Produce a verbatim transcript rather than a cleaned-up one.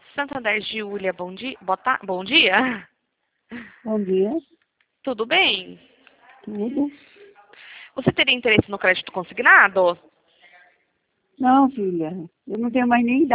Santander, Giulia, bom dia. Bota... Bom dia. Bom dia, Tudo bem? tudo? Você teria interesse no crédito consignado? Não, filha, eu não tenho mais nem idade.